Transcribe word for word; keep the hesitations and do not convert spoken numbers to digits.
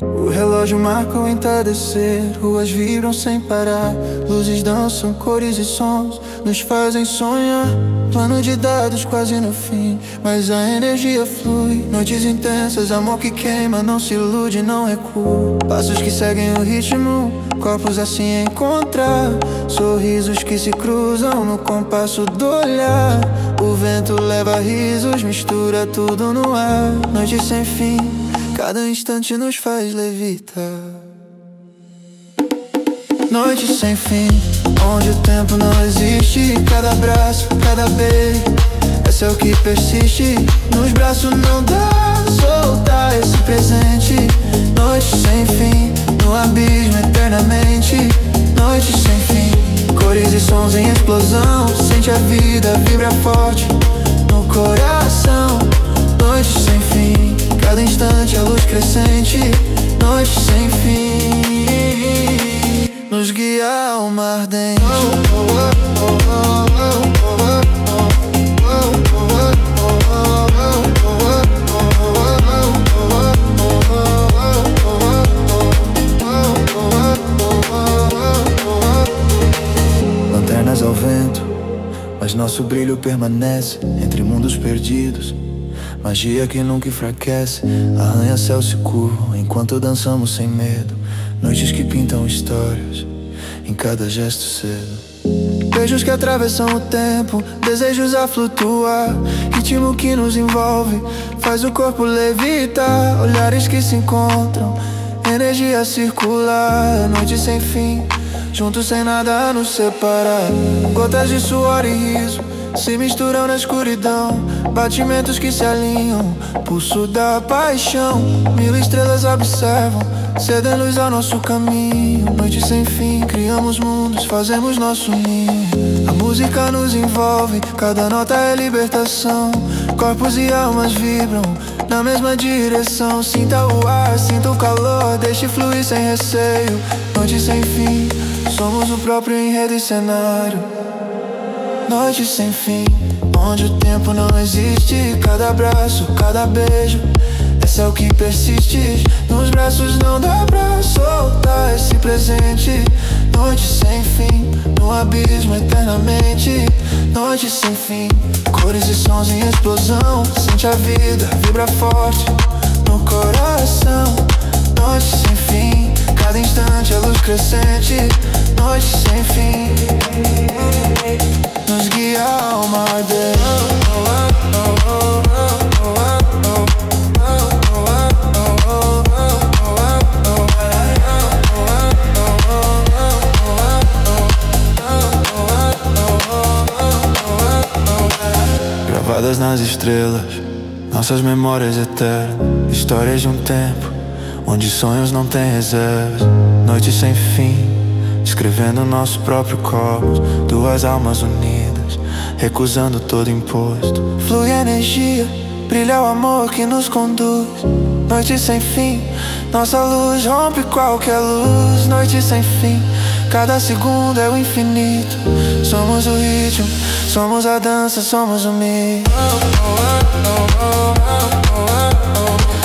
O relógio marca o entardecer, ruas vibram sem parar, luzes dançam, cores e sons nos fazem sonhar. Plano de dados quase no fim, mas a energia flui. Noites intensas, amor que queima, não se ilude, não recua. Passos que seguem o ritmo, corpos a se encontrar, sorrisos que se cruzam no compasso do olhar. O vento leva risos, mistura tudo no ar. Noite sem fim, cada instante nos faz levitar. Noite sem fim, onde o tempo não existe. Cada abraço, cada beijo, esse é o que persiste. Nos braços não dá soltar esse presente. Noite sem fim, no abismo eternamente. Noite sem fim, cores e sons em explosão. Sente a vida, vibra forte no coração. Noite sem fim, cada instante a luz crescente. Noite sem fim, nos guia a alma ardente. Lanternas ao vento, mas nosso brilho permanece entre mundos perdidos. Magia que nunca enfraquece, arranha-céu se curvam enquanto dançamos sem medo. Noites que pintam histórias em cada gesto cedo. Beijos que atravessam o tempo, desejos a flutuar. Ritmo que nos envolve, faz o corpo levitar. Olhares que se encontram, energia circular. Noite sem fim, juntos sem nada a nos separar. Gotas de suor e riso se misturam na escuridão, batimentos que se alinham, pulso da paixão. Mil estrelas observam, cedem luz ao nosso caminho. Noite sem fim, criamos mundos, fazemos nosso ninho. A música nos envolve, cada nota é libertação. Corpos e almas vibram na mesma direção. Sinta o ar, sinta o calor, deixe fluir sem receio. Noite sem fim, somos o próprio enredo e cenário. Noite sem fim, onde o tempo não existe. Cada abraço, cada beijo, esse é o que persiste. Nos braços não dá pra soltar esse presente. Noite sem fim, no abismo eternamente. Noite sem fim, cores e sons em explosão. Sente a vida, vibra forte no coração. Noite sem fim, cada instante a luz crescente. Noite sem fim, nos guia a alma ardente. Gravadas nas estrelas, nossas memórias eternas. Histórias de um tempo onde sonhos não têm reservas. Noite sem fim, escrevendo nosso próprio cosmos. Duas almas unidas, recusando todo imposto. Flui energia, brilha o amor que nos conduz. Noite sem fim, nossa luz rompe qualquer luz. Noite sem fim, cada segundo é o infinito. Somos o ritmo, somos a dança, somos o mito.